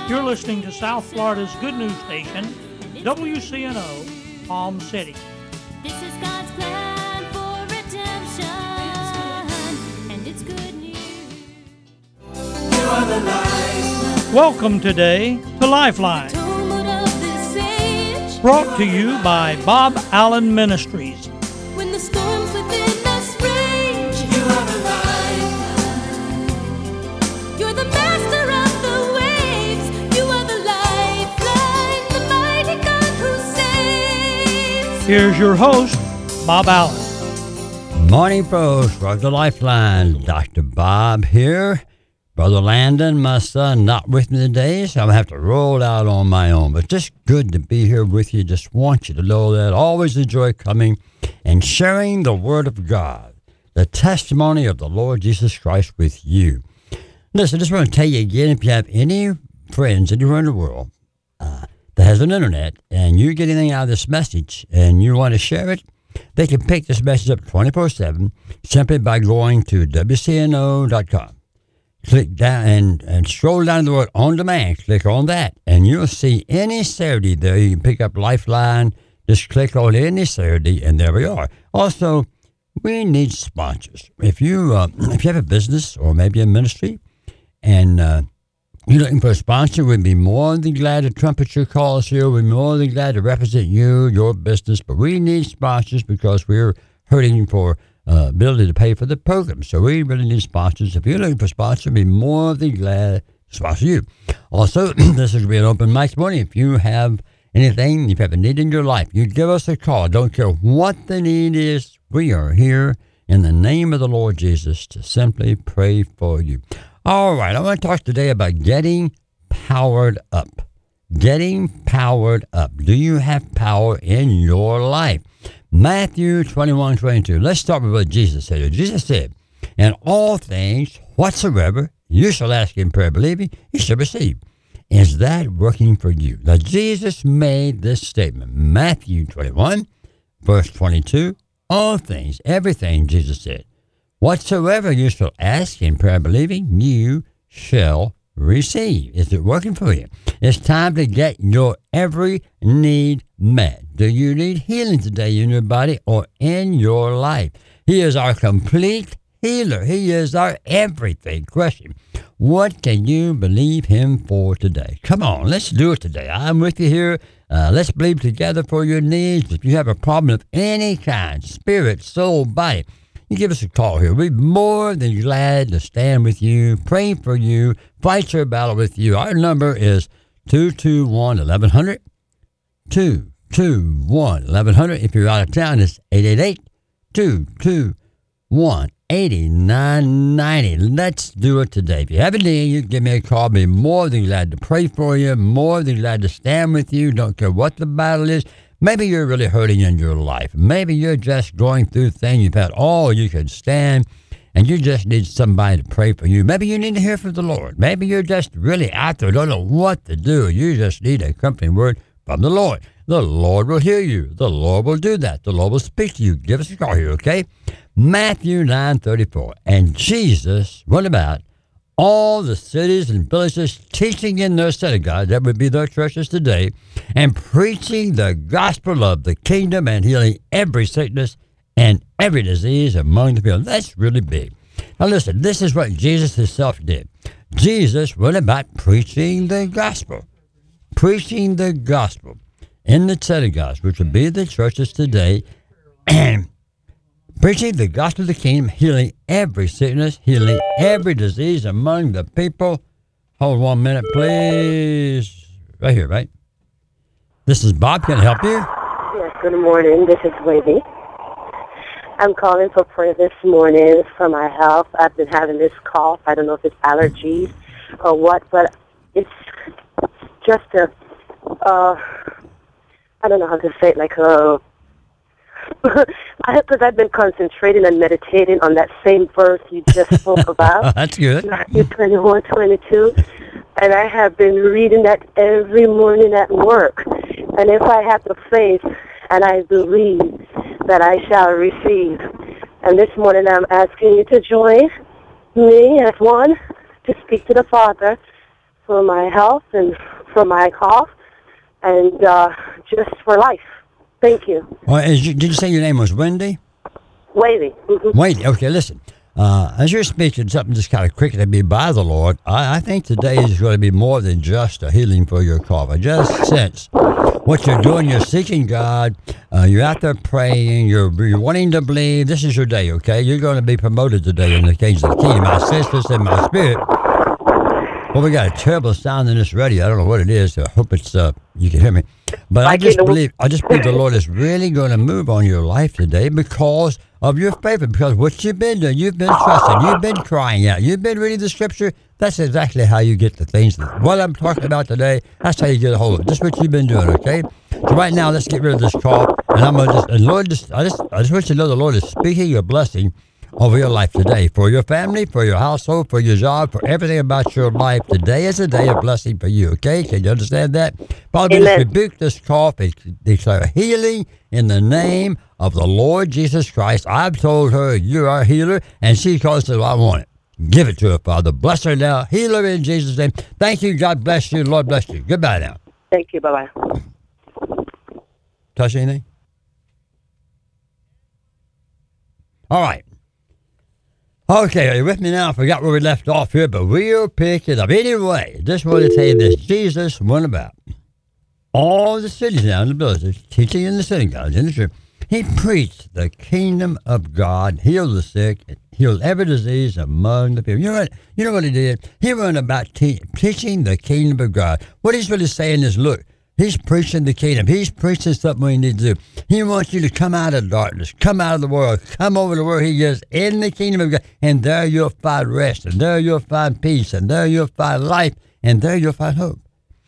You're listening to South Florida's good news station, WCNO, Palm City. This is God's plan for redemption, and it's good news. You are the light. Welcome today to Lifeline, Tumult of this age, brought to you by Bob Allen Ministries. when the storms within us rage, You are the light. you're the master of the waves. You are the lifeline, the mighty God who saves. Here's your host, Bob Allen. Morning, folks. For the Lifeline, Dr. Bob here. Brother Landon, my son, not with me today, so I'm going to have to roll out on my own. But just good to be here with you. Just want you to know that. Always enjoy coming and sharing the Word of God, the testimony of the Lord Jesus Christ with you. Listen, I just want to tell you again, if you have any friends anywhere in the world that has an internet and you get anything out of this message and you want to share it, they can pick this message up 24/7 simply by going to WCNO.com. Click down and scroll down to the word On Demand. Click on that, and you'll see any Saturday there. You can pick up Lifeline. Just click on any Saturday, and there we are. Also, we need sponsors. If you have a business or maybe a ministry, and you're looking for a sponsor, we'd be more than glad to trumpet your cause here. We'd be more than glad to represent you, your business. But we need sponsors because we're hurting for ability to pay for the program. So we really need sponsors. If you're looking for sponsors, we'd be more than glad to sponsor you. Also, this is going to be an open mic morning. If you have anything, if you have a need in your life, you give us a call. Don't care what the need is. We are here in the name of the Lord Jesus to simply pray for you. All right, I want to talk today about getting powered up. Getting powered up. Do you have power in your life? Matthew 21:22. Let's start with what Jesus said. Jesus said, "In all things whatsoever you shall ask in prayer, believing, you shall receive." Is that working for you? Now, Jesus made this statement. Matthew 21, verse 22. All things, everything, Jesus said, whatsoever you shall ask in prayer, believing, you shall receive. Is it working for you? It's time to get your every need met. Do you need healing today in your body or in your life? He is our complete healer. He is our everything. Question: what can you believe him for today? Come on, let's do it today. I'm with you here. Let's believe together for your needs. If you have a problem of any kind, spirit, soul, body, you give us a call here. We'd be more than glad to stand with you, pray for you, fight your battle with you. Our number is 221-1100, 221-1100. If you're out of town, it's 888-221-8990. Let's do it today. If you have a need, you can give me a call. I'll be more than glad to pray for you, more than glad to stand with you. Don't care what the battle is. Maybe you're really hurting in your life. Maybe you're just going through things. You've had all you can stand, and you just need somebody to pray for you. Maybe you need to hear from the Lord. Maybe you're just really out there, don't know what to do. You just need a comforting word from the Lord. The Lord will hear you. The Lord will do that. The Lord will speak to you. Give us a call here, okay? Matthew 9:34. And Jesus went about all the cities and villages, teaching in their synagogues, that would be their churches today, and preaching the gospel of the kingdom and healing every sickness and every disease among the people. That's really big. Now listen, this is what Jesus himself did. Jesus went about preaching the gospel. Preaching the gospel in the synagogues, which would be the churches today, and preaching the gospel of the kingdom, healing every sickness, healing every disease among the people. Hold 1 minute, please. Right here, right? This is Bob. Can I help you? Yes, good morning. This is Wendy. I'm calling for prayer this morning for my health. I've been having this cough. I don't know if it's allergies or what, but it's just I don't know how to say it, because I've been concentrating and meditating on that same verse you just spoke about. That's good. Matthew 21:22. And I have been reading that every morning at work. And if I have the faith and I believe that I shall receive. And this morning I'm asking you to join me as one to speak to the Father for my health and for my cough and just for life. Thank you. Well, did you say your name was Wendy? Waiting. Wendy, okay, listen. As you're speaking, something just kind of quickened me by the Lord. I think today is going to be more than just a healing for your cough. I just sense what you're doing. You're seeking God. You're out there praying. You're wanting to believe. This is your day, okay? You're going to be promoted today in the kingdom of the kingdom. I sense this in my spirit. Well, we got a terrible sound in this radio. I don't know what it is. I hope it's you can hear me. But I just believe the Lord is really going to move on your life today because of your faith, because what you've been doing, you've been trusting, you've been crying out, you've been reading the scripture. That's exactly how you get the things. What I'm talking about today, that's how you get a hold of it. Just what you've been doing, okay? So right now, let's get rid of this cough. And I'm going to I just want you to know the Lord is speaking a blessing over your life today, for your family, for your household, for your job, for everything about your life. Today is a day of blessing for you, okay? Can you understand that? Father, we just rebuke this cough and declare healing in the name of the Lord Jesus Christ. I've told her, you are a healer, and she calls it, I want it. Give it to her, Father. Bless her now. Heal her in Jesus' name. Thank you. God bless you. Lord bless you. Goodbye now. Thank you. Bye-bye. Touch anything? All right. Okay, are you with me now? I forgot where we left off here, but we'll pick it up. Anyway, just want to tell you this. Jesus went about all the cities now in the villages, teaching in the synagogues, in the church. He preached the kingdom of God, healed the sick, healed every disease among the people. You know what he did? He went about teaching the kingdom of God. What he's really saying is, look, he's preaching the kingdom. He's preaching something we need to do. He wants you to come out of darkness, come out of the world, come over to where he is in the kingdom of God, and there you'll find rest, and there you'll find peace, and there you'll find life, and there you'll find hope.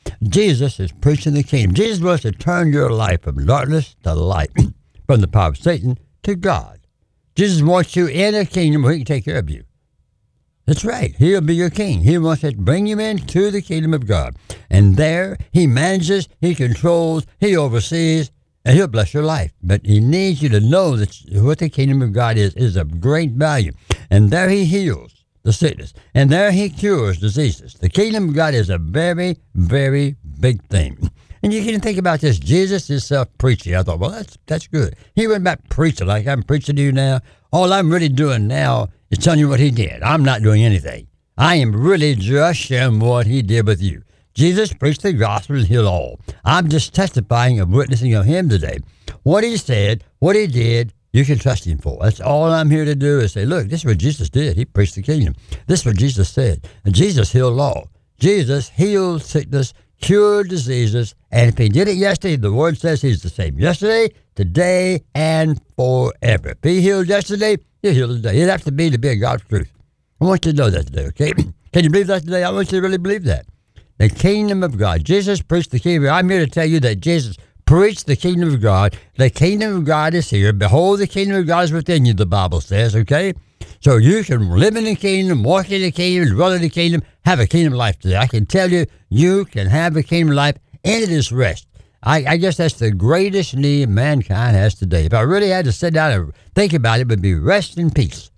Jesus is preaching the kingdom. Jesus wants to turn your life from darkness to light, from the power of Satan to God. Jesus wants you in a kingdom where he can take care of you. That's right. He'll be your king. He wants to bring you into the kingdom of God. And there, he manages, he controls, he oversees, and he'll bless your life. But he needs you to know that what the kingdom of God is of great value. And there he heals the sickness. And there he cures diseases. The kingdom of God is a very, very big thing. And you can think about this. Jesus is self-preaching. I thought, well, that's good. He went back preaching like I'm preaching to you now. All I'm really doing now is telling you what he did. I'm not doing anything. I am really just sharing what he did with you. Jesus preached the gospel and healed all. I'm just testifying of witnessing of him today. What he said, what he did, you can trust him for. That's all I'm here to do is say, look, this is what Jesus did. He preached the kingdom. This is what Jesus said. And Jesus healed all. Jesus healed sickness, cured diseases, and if he did it yesterday, the word says he's the same yesterday, today, and forever. If he healed yesterday, he'll heal today. He'd have to be a God of truth. I want you to know that today, okay? Can you believe that today? I want you to really believe that. The kingdom of God. Jesus preached the kingdom. I'm here to tell you that Jesus preached the kingdom of God. The kingdom of God is here. Behold, the kingdom of God is within you, the Bible says, okay? So you can live in the kingdom, walk in the kingdom, dwell in the kingdom, have a kingdom life today. I can tell you, you can have a kingdom life, and it is rest. I guess that's the greatest need mankind has today. If I really had to sit down and think about it, it would be rest and peace.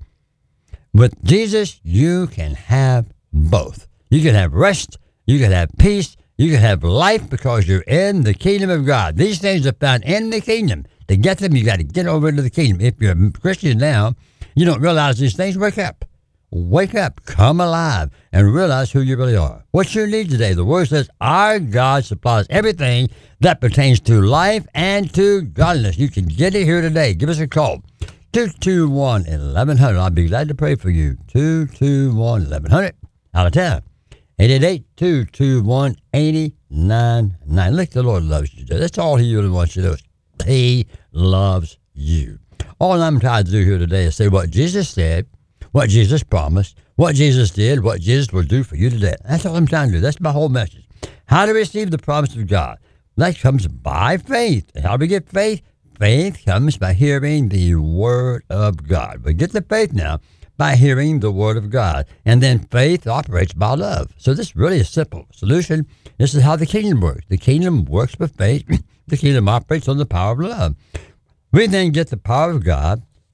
With Jesus, you can have both. You can have rest, you can have peace, you can have life because you're in the kingdom of God. These things are found in the kingdom. To get them, you got to get over into the kingdom. If you're a Christian now, you don't realize these things, wake up. Wake up, come alive, and realize who you really are. What you need today, the word says, our God supplies everything that pertains to life and to godliness. You can get it here today. Give us a call. 221-1100. I'll be glad to pray for you. 221-1100. Out of town. 888-221-8099. Look, the Lord loves you. That's all he really wants you to do. He loves you. All I'm trying to do here today is say what Jesus said, what Jesus promised, what Jesus did, what Jesus will do for you today. That's all I'm trying to do. That's my whole message. How to receive the promise of God. That comes by faith. How do we get faith? Faith comes by hearing the word of God. We get the faith now by hearing the word of God. And then faith operates by love. So this is really a simple solution. This is how the kingdom works. The kingdom works with faith. The kingdom operates on the power of love. We then get the power of God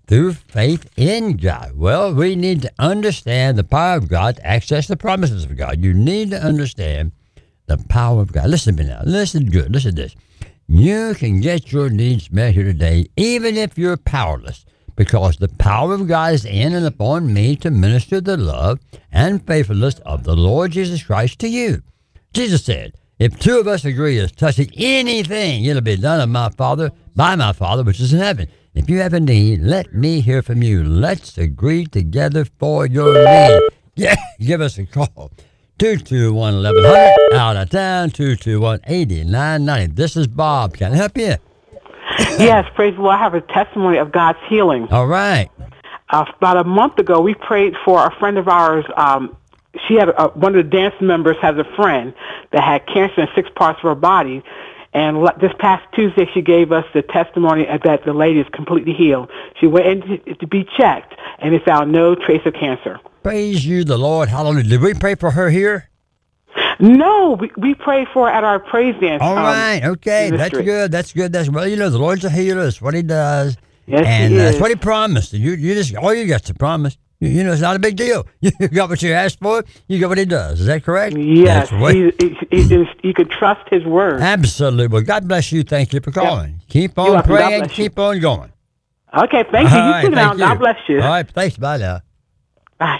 through faith in God. Well, we need to understand the power of God to access the promises of God. You need to understand the power of God. Listen to me now. Listen good. Listen to this. You can get your needs met here today, even if you're powerless, because the power of God is in and upon me to minister the love and faithfulness of the Lord Jesus Christ to you. Jesus said, if two of us agree as touching anything, it'll be done of my Father, by my Father, which is in heaven. If you have a need, let me hear from you. Let's agree together for your need. Yeah, give us a call. 221-1100, out of town, 221-8990. This is Bob. Can I help you? Yes, praise the Lord. I have a testimony of God's healing. All right. About a month ago, we prayed for a friend of ours. She had one of the dance members has a friend that had cancer in 6 parts of her body. And this past Tuesday, she gave us the testimony that the lady is completely healed. She went in to be checked, and they found no trace of cancer. Praise you, the Lord. Hallelujah. Did we pray for her here? No, we prayed for her at our praise dance. All right. Okay. Ministry. That's good. Well, you know, the Lord's a healer. That's what he does. Yes, and he that's is. what he promised. You just, all you got to promise. You know, it's not a big deal. You got what you asked for. You got what he does. Is that correct? Yes, That's what- you could trust his word. Absolutely. Well, God bless you. Thank you for calling. Keep You're on welcome. God praying. bless you. Keep on going. Okay, thank you. All You right, too now. thank God bless you. All right. Thanks. Bye now. Bye.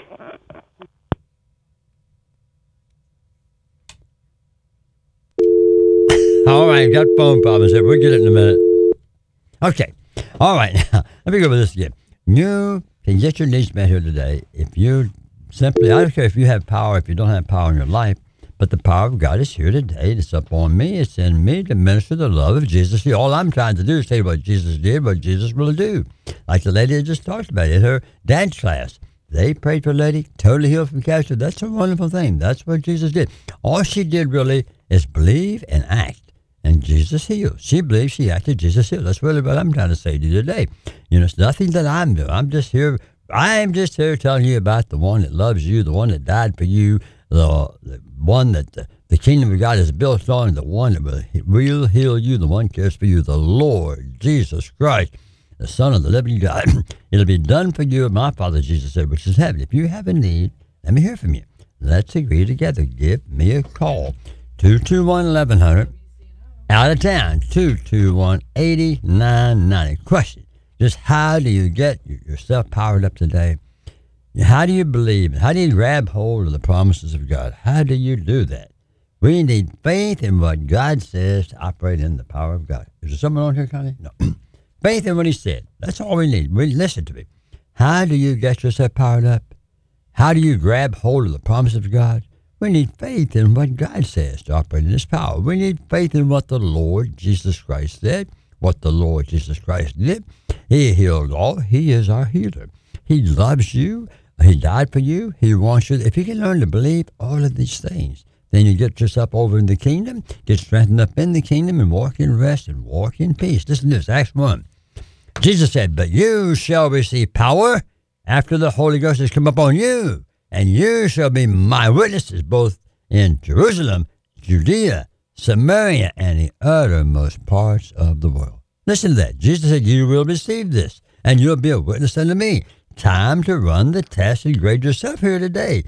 All right. Got phone problems there. We'll get it in a minute. Okay. All right. Now, let me go over this again. You can get your needs met here today if you simply, I don't care if you have power, if you don't have power in your life, but the power of God is here today. It's upon me. It's in me to minister the love of Jesus. See, all I'm trying to do is tell you what Jesus did, what Jesus will do. Like the lady that just talked about in her dance class. They prayed for a lady, totally healed from cancer. That's a wonderful thing. That's what Jesus did. All she did really is believe and act. And Jesus healed. She believed, she acted, Jesus healed. That's really what I'm trying to say to you today. You know, it's nothing that I'm doing. I'm just here telling you about the one that loves you, the one that died for you, the one that the kingdom of God is built on, the one that will heal you, the one cares for you, the Lord Jesus Christ, the Son of the living God. It'll be done for you, my Father, Jesus said, which is heaven. If you have a need, let me hear from you. Let's agree together. Give me a call. 221-1100. Out of town, 221-8990. Question, just how do you get yourself powered up today? How do you believe? How do you grab hold of the promises of God? How do you do that? We need faith in what God says to operate in the power of God. Is there someone on here, Connie? No. Faith in what he said. That's all we need. Listen to me. How do you get yourself powered up? How do you grab hold of the promises of God? We need faith in what God says to operate in His power. We need faith in what the Lord Jesus Christ said, what the Lord Jesus Christ did. He healed all. He is our healer. He loves you. He died for you. He wants you. If you can learn to believe all of these things, then you get yourself over in the kingdom, get strengthened up in the kingdom, and walk in rest and walk in peace. Listen to this, Acts 1. Jesus said, but you shall receive power after the Holy Ghost has come upon you. And you shall be my witnesses both in Jerusalem, Judea, Samaria, and the uttermost parts of the world. Listen to that. Jesus said, you will receive this, and you'll be a witness unto me. Time to run the test and grade yourself here today.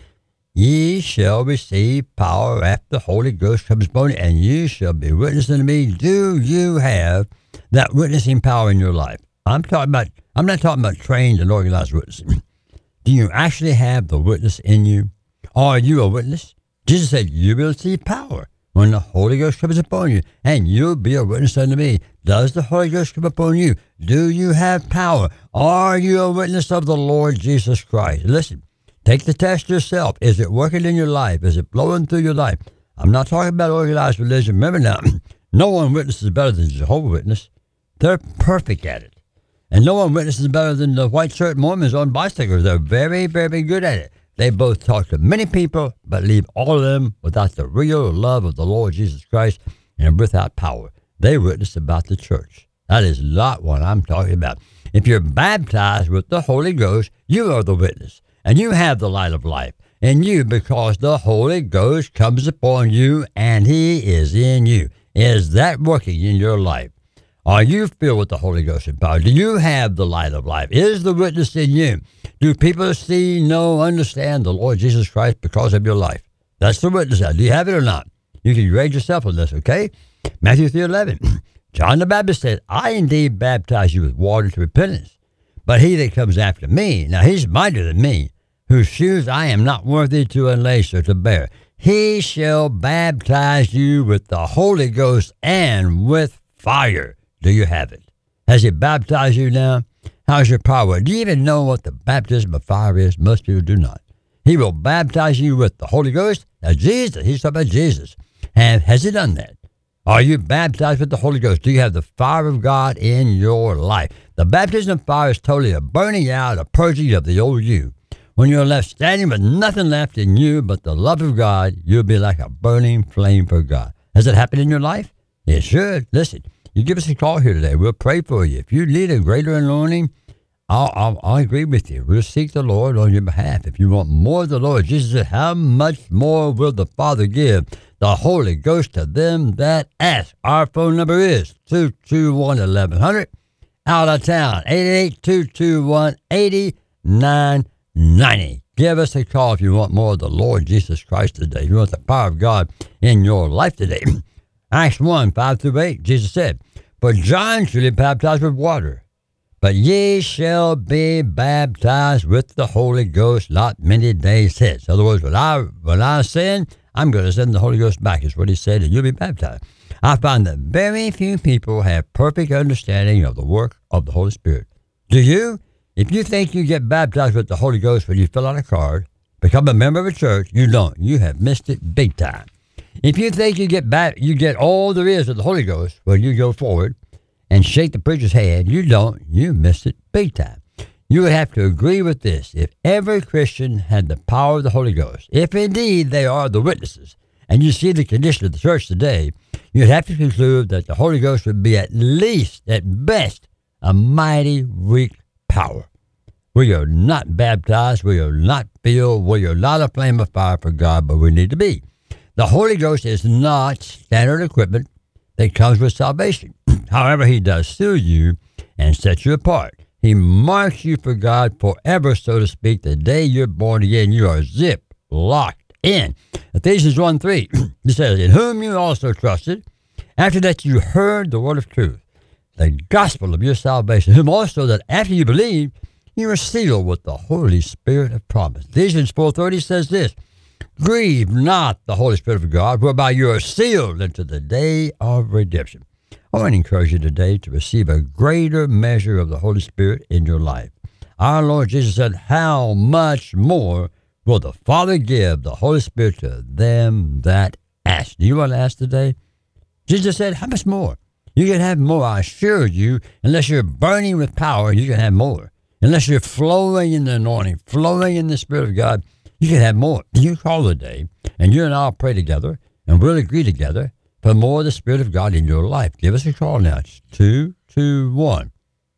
Ye shall receive power after the Holy Ghost comes upon you, and ye shall be witnesses unto me. Do you have that witnessing power in your life? I'm not talking about trained and organized witnessing. Do you actually have the witness in you? Are you a witness? Jesus said, you will receive power when the Holy Ghost comes upon you, and you'll be a witness unto me. Does the Holy Ghost come upon you? Do you have power? Are you a witness of the Lord Jesus Christ? Listen, take the test yourself. Is it working in your life? Is it blowing through your life? I'm not talking about organized religion. Remember now, no one witnesses better than Jehovah's Witness. They're perfect at it. And no one witnesses better than the white shirt Mormons on bicycles. They're very, very good at it. They both talk to many people, but leave all of them without the real love of the Lord Jesus Christ and without power. They witness about the church. That is not what I'm talking about. If you're baptized with the Holy Ghost, you are the witness, and you have the light of life in you because the Holy Ghost comes upon you and He is in you. Is that working in your life? Are you filled with the Holy Ghost and power? Do you have the light of life? Is the witness in you? Do people see, know, understand the Lord Jesus Christ because of your life? That's the witness. Do you have it or not? You can grade yourself on this, okay? Matthew 3:11. John the Baptist said, I indeed baptize you with water to repentance. But he that comes after me, now he's mightier than me, whose shoes I am not worthy to unlace or to bear. He shall baptize you with the Holy Ghost and with fire. Do you have it? Has he baptized you now? How's your power? Do you even know what the baptism of fire is? Most people do not. He will baptize you with the Holy Ghost. Now Jesus, he's talking about Jesus. Has he done that? Are you baptized with the Holy Ghost? Do you have the fire of God in your life? The baptism of fire is totally a burning out, a purging of the old you. When you're left standing with nothing left in you but the love of God, you'll be like a burning flame for God. Has it happened in your life? It should. Listen, you give us a call here today. We'll pray for you. If you need a greater anointing, I'll agree with you. We'll seek the Lord on your behalf. If you want more of the Lord, Jesus said, how much more will the Father give the Holy Ghost to them that ask? Our phone number is 221-1100. Out of town, 888-221-8990. Give us a call if you want more of the Lord Jesus Christ today. If you want the power of God in your life today. Acts 1:5-8, Jesus said, for John truly baptized with water, but ye shall be baptized with the Holy Ghost not many days hence. In other words, when I sin, I'm going to send the Holy Ghost back, is what he said, and you'll be baptized. I find that very few people have perfect understanding of the work of the Holy Spirit. Do you? If you think you get baptized with the Holy Ghost when you fill out a card, become a member of a church, you don't. You have missed it big time. If you think you get all there is of the Holy Ghost when you go forward and shake the preacher's hand, you don't. You missed it big time. You would have to agree with this. If every Christian had the power of the Holy Ghost, if indeed they are the witnesses, and you see the condition of the church today, you'd have to conclude that the Holy Ghost would be at least, at best, a mighty weak power. We are not baptized. We are not filled. We are not a flame of fire for God, but we need to be. The Holy Ghost is not standard equipment that comes with salvation. However, he does seal you and set you apart. He marks you for God forever, so to speak. The day you're born again, you are zip locked in. Ephesians 1:3, it says, in whom you also trusted, after that you heard the word of truth, the gospel of your salvation, whom also that after you believed, you are sealed with the Holy Spirit of promise. Ephesians 4:30 says this, grieve not the Holy Spirit of God, whereby you are sealed unto the day of redemption. I want to encourage you today to receive a greater measure of the Holy Spirit in your life. Our Lord Jesus said, how much more will the Father give the Holy Spirit to them that ask? Do you want to ask today? Jesus said, how much more? You can have more, I assure you. Unless you're burning with power, you can have more. Unless you're flowing in the anointing, flowing in the Spirit of God, you can have more. You call today, and you and I will pray together, and we'll agree together for more of the Spirit of God in your life. Give us a call now. It's 221-1100.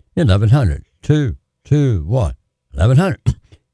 221-1100.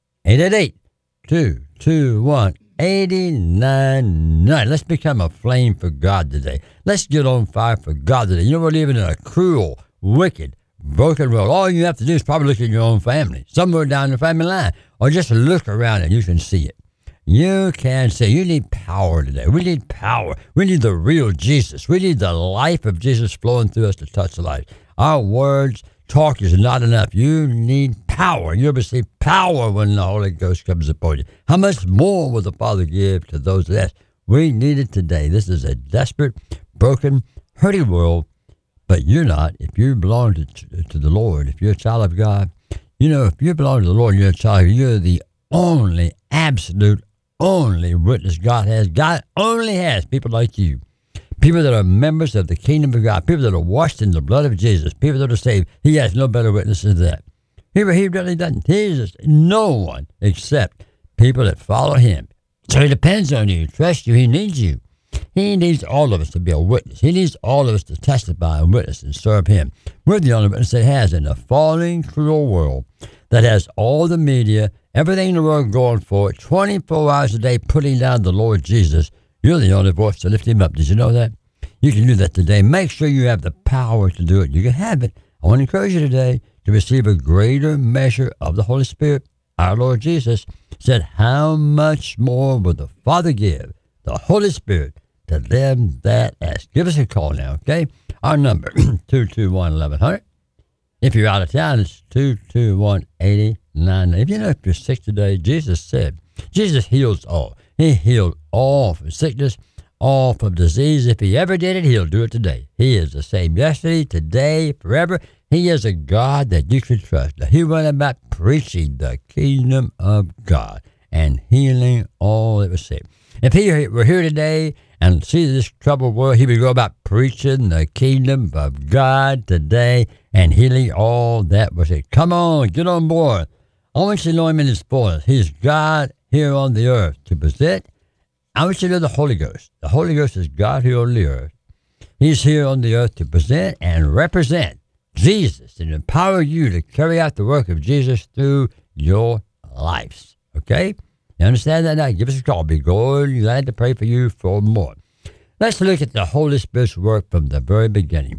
888-221-8990. Let's become a flame for God today. Let's get on fire for God today. You know, we're living in a cruel, wicked, broken world. All you have to do is probably look at your own family, somewhere down the family line, or just look around and you can see it. You can see. You need power today. We need power. We need the real Jesus. We need the life of Jesus flowing through us to touch the life. Our words, talk is not enough. You need power. You'll receive power when the Holy Ghost comes upon you. How much more will the Father give to those that ask? We need it today. This is a desperate, broken, hurting world. But you're not. If you belong to the Lord, if you're a child of God, you know, if you belong to the Lord and you're a child, you're the only, absolute, only witness God has. God only has people like you. People that are members of the kingdom of God. People that are washed in the blood of Jesus. People that are saved. He has no better witness than that. He really doesn't. He just no one except people that follow him. So he depends on you, trusts you. He needs you. He needs all of us to be a witness. He needs all of us to testify and witness and serve him. We're the only witness that has in a falling, cruel world that has all the media, everything in the world going for it, 24 hours a day putting down the Lord Jesus. You're the only voice to lift him up. Did you know that? You can do that today. Make sure you have the power to do it. You can have it. I want to encourage you today to receive a greater measure of the Holy Spirit. Our Lord Jesus said, how much more will the Father give the Holy Spirit to them that ask? Give us a call now, okay? Our number, 221-1100. If you're out of town, it's 221-8099. If you know if you're sick today, Jesus heals all. He healed all from sickness, all from disease. If he ever did it, he'll do it today. He is the same yesterday, today, forever. He is a God that you can trust. He went about preaching the kingdom of God and healing all that was sick. If he were here today and see this troubled world, he would go about preaching the kingdom of God today and healing all that was sick. Come on, get on board. I want you to know him in his fullness. He's God here on the earth to present. I want you to know the Holy Ghost. The Holy Ghost is God here on the earth. He's here on the earth to present and represent Jesus and empower you to carry out the work of Jesus through your lives. Okay? You understand that now? Give us a call. Be glad to pray for you for more. Let's look at the Holy Spirit's work from the very beginning.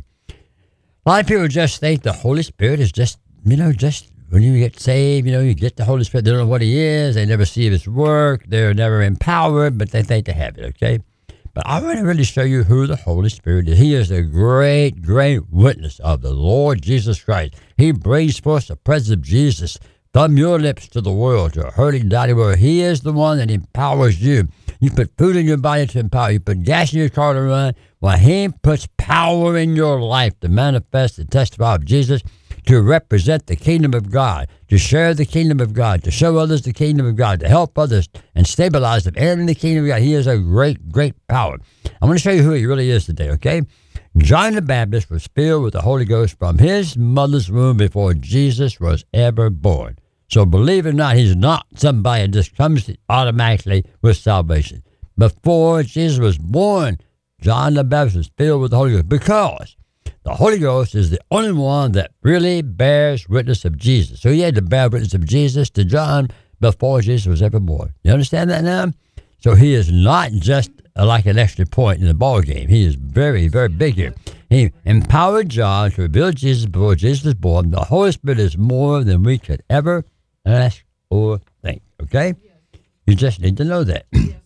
A lot of people just think the Holy Spirit is just when you get saved, you get the Holy Spirit. They don't know what he is. They never see his work. They're never empowered, but they think they have it, okay? But I want to really show you who the Holy Spirit is. He is a great, great witness of the Lord Jesus Christ. He brings forth the presence of Jesus from your lips to the world, to a hurting, dying world. He is the one that empowers you. You put food in your body to empower. You put gas in your car to run. Well, he puts power in your life to manifest and testify of Jesus, to represent the kingdom of God, to share the kingdom of God, to show others the kingdom of God, to help others and stabilize them in the kingdom of God. He is a great, great power. I want to show you who he really is today, okay? John the Baptist was filled with the Holy Ghost from his mother's womb before Jesus was ever born. So believe it or not, he's not somebody that just comes automatically with salvation. Before Jesus was born, John the Baptist was filled with the Holy Ghost because the Holy Ghost is the only one that really bears witness of Jesus. So he had to bear witness of Jesus to John before Jesus was ever born. You understand that now? So he is not just like an extra point in the ball game. He is very, very big here. He empowered John to reveal Jesus before Jesus was born. The Holy Spirit is more than we could ever ask or think. Okay? You just need to know that.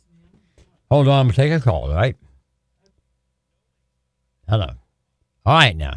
Hold on, I'm going to take a call, all right? Hello. All right, now.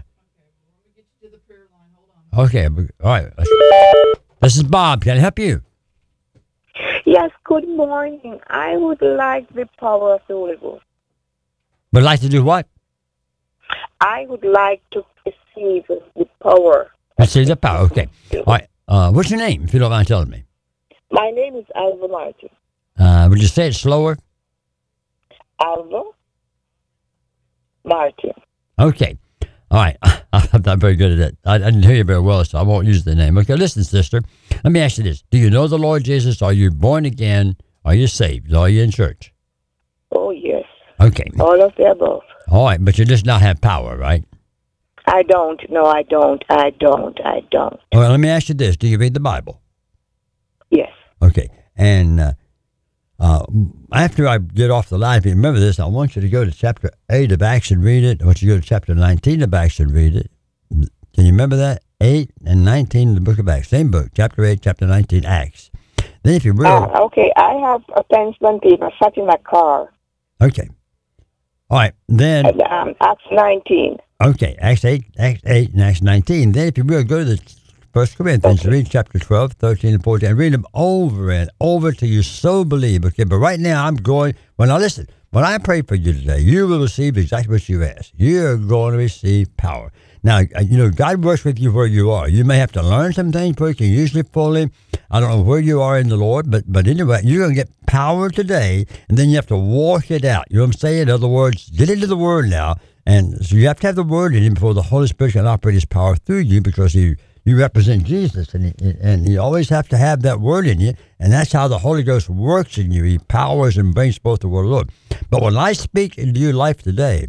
Okay, all right. This is Bob. Can I help you? Yes, good morning. I would like the power of the Holy Ghost. Would like to do what? I would like to receive the power. Receive the power, okay. All right. What's your name, if you don't mind telling me? My name is Alva Martin. Would you say it slower? Alva Martin. Okay. All right. I'm not very good at it. I didn't hear you very well, so I won't use the name. Okay, listen, sister. Let me ask you this. Do you know the Lord Jesus? Are you born again? Are you saved? Are you in church? Oh, yes. Okay. All of the above. All right, but you just not have power, right? I don't. No, I don't. Well, let me ask you this. Do you read the Bible? Yes. Okay. And after I get off the line, if you remember this, I want you to go to chapter 8 of Acts and read it. I want you to go to chapter 19 of Acts and read it. Can you remember that? 8 and 19 in the book of Acts. Same book, chapter 8, chapter 19, Acts. Then if you will... okay, I have a pencil and paper sat in my car. Okay. All right, then... Acts 19. Okay, Acts 8 and Acts 19. Then if you will, go to the 1 Corinthians, read chapter 12, 13, and 14, and read them over and over till you so believe. Okay, but right now when I pray for you today, you will receive exactly what you ask. You're going to receive power. Now, God works with you where you are. You may have to learn some things before you can use it fully. I don't know where you are in the Lord, but anyway, you're going to get power today, and then you have to walk it out. You know what I'm saying? In other words, get into the Word now. And so you have to have the Word in you before the Holy Spirit can operate His power through you, because you represent Jesus, and you always have to have that Word in you, and that's how the Holy Ghost works in you. He powers and brings forth the Word of the Lord. But when I speak into your life today,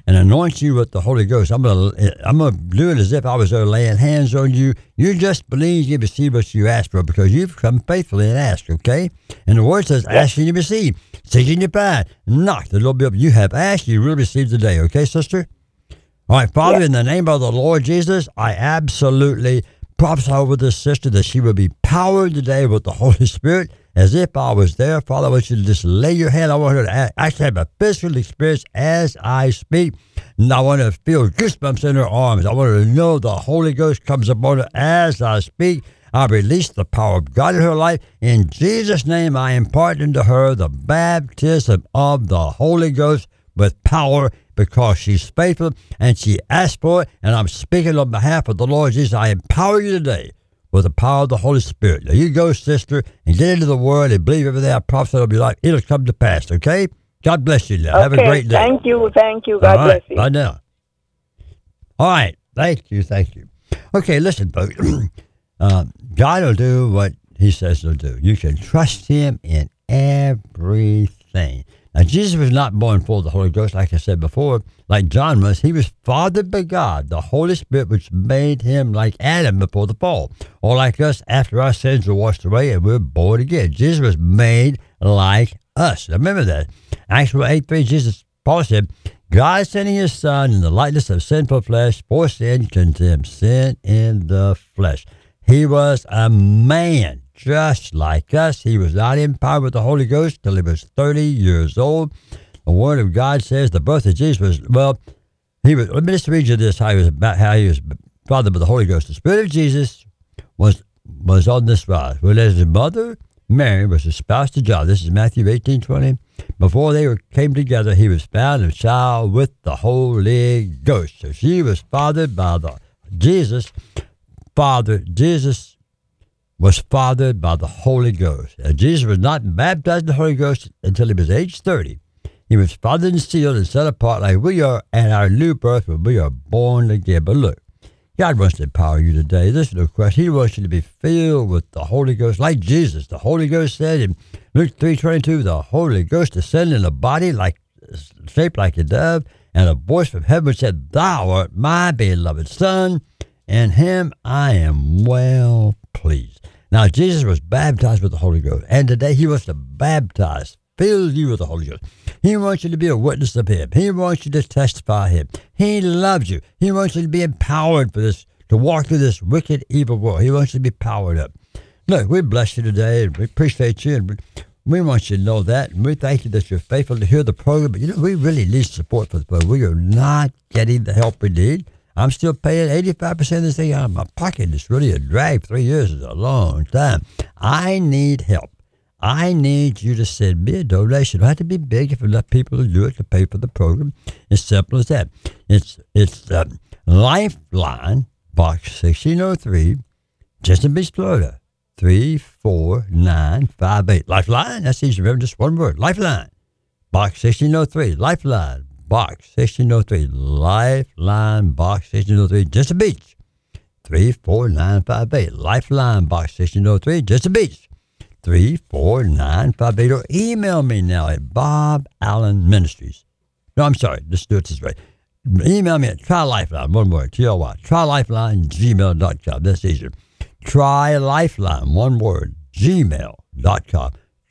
and anoint you with the Holy Ghost. I'm gonna do it as if I was there laying hands on you. You just believe you receive what you ask for because you've come faithfully and asked, okay? And the word says, ask and you receive. Seek and you find. Knock, the door will be open. You have asked, you will receive today, okay, sister? All right, Father, in the name of the Lord Jesus, I absolutely prophesy over this sister that she will be powered today with the Holy Spirit as if I was there. Father, I want you to just lay your hand. I want her to actually have a physical experience as I speak. And I want her to feel goosebumps in her arms. I want her to know the Holy Ghost comes upon her as I speak. I release the power of God in her life. In Jesus' name, I impart into her the baptism of the Holy Ghost with power because she's faithful and she asked for it. And I'm speaking on behalf of the Lord Jesus. I empower you today with the power of the Holy Spirit. Now you go, sister, and get into the Word and believe everything I prophesy will be like. It'll come to pass, okay? God bless you now. Okay, have a great day. Thank you. God bless you. Bye now. All right. Thank you. Okay, listen, folks. God will do what he says he'll do. You can trust him in everything. Now, Jesus was not born full of the Holy Ghost, like I said before, like John was. He was fathered by God, the Holy Spirit, which made him like Adam before the fall, or like us after our sins were washed away and we're born again. Jesus was made like us. Remember that. Acts 8:3, Paul said, God sending his Son in the likeness of sinful flesh for sin, condemned sin in the flesh. He was a man just like us. He was not empowered with the Holy Ghost till he was 30 years old. The Word of God says the birth of Jesus was, let me just read you this, how he was fathered with the Holy Ghost. The Spirit of Jesus was on this rise. Whereas his mother, Mary, was espoused to John. This is Matthew 18:20. Before they came together, he was found a child with the Holy Ghost. So she was fathered by Jesus was fathered by the Holy Ghost. Jesus was not baptized in the Holy Ghost until he was age 30. He was fathered and sealed and set apart like we are at our new birth when we are born again. But look, God wants to empower you today. This is no question. He wants you to be filled with the Holy Ghost like Jesus. The Holy Ghost said in Luke 3:22, the Holy Ghost descended in a body shaped like a dove, and a voice from heaven said, Thou art my beloved Son, in him I am well pleased. Now, Jesus was baptized with the Holy Ghost, and today he wants to baptize, fill you with the Holy Ghost. He wants you to be a witness of him. He wants you to testify him. He loves you. He wants you to be empowered for this, to walk through this wicked, evil world. He wants you to be powered up. Look, we bless you today, and we appreciate you, and we want you to know that, and we thank you that you're faithful to hear the program. But, we really need support for the program. We are not getting the help we need. I'm still paying 85% of this thing out of my pocket. It's really a drag. 3 years is a long time. I need help. I need you to send me a donation. It don't have to be big if enough people to do it to pay for the program. It's simple as that. It's Lifeline, Box 1603, Chestnut Beach, Florida, 34958. Lifeline, that's easy to remember, just one word. Lifeline, Box 1603, Lifeline. Box 1603, Lifeline Box 1603, Chestnut Beach, 34958. Lifeline Box 1603, Chestnut Beach, 34958. Or email me now at Bob Allen Ministries. No, I'm sorry, let's do it this way. Email me at TryLifeline, one word, TLY, TryLifeline@gmail.com. That's easier. TryLifeline, one word, gmail.com.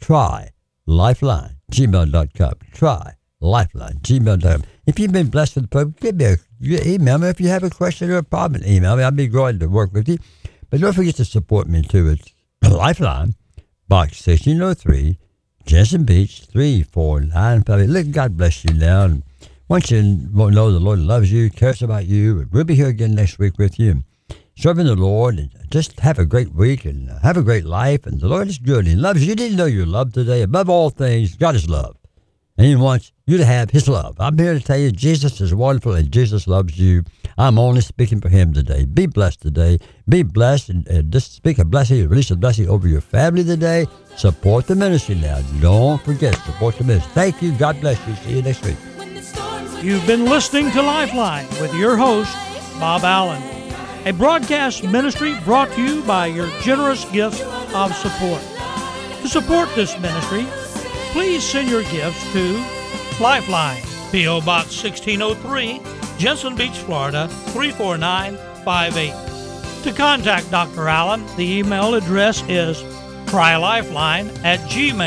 TryLifeline@gmail.com. TryLifeline@gmail.com. If you've been blessed with the program, email me. If you have a question or a problem, email me. I'll be glad to work with you. But don't forget to support me too. It's Lifeline, Box 1603, Chestnut Beach, 34958. Look, God bless you now. And once you know the Lord loves you, cares about you, we'll be here again next week with you, serving the Lord, and just have a great week and have a great life. And the Lord is good. He loves you. You didn't know you're loved today. Above all things, God is love. And he wants you to have his love. I'm here to tell you Jesus is wonderful and Jesus loves you. I'm only speaking for him today. Be blessed today. Be blessed and just speak a blessing, release a blessing over your family today. Support the ministry now. Don't forget, support the ministry. Thank you. God bless you. See you next week. You've been listening to Lifeline with your host, Bob Allen, a broadcast ministry brought to you by your generous gifts of support. To support this ministry, please send your gifts to Lifeline, P.O. Box 1603, Jensen Beach, Florida 34958. To contact Dr. Allen, the email address is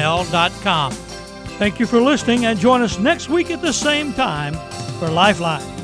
trylifeline@gmail.com. Thank you for listening, and join us next week at the same time for Lifeline.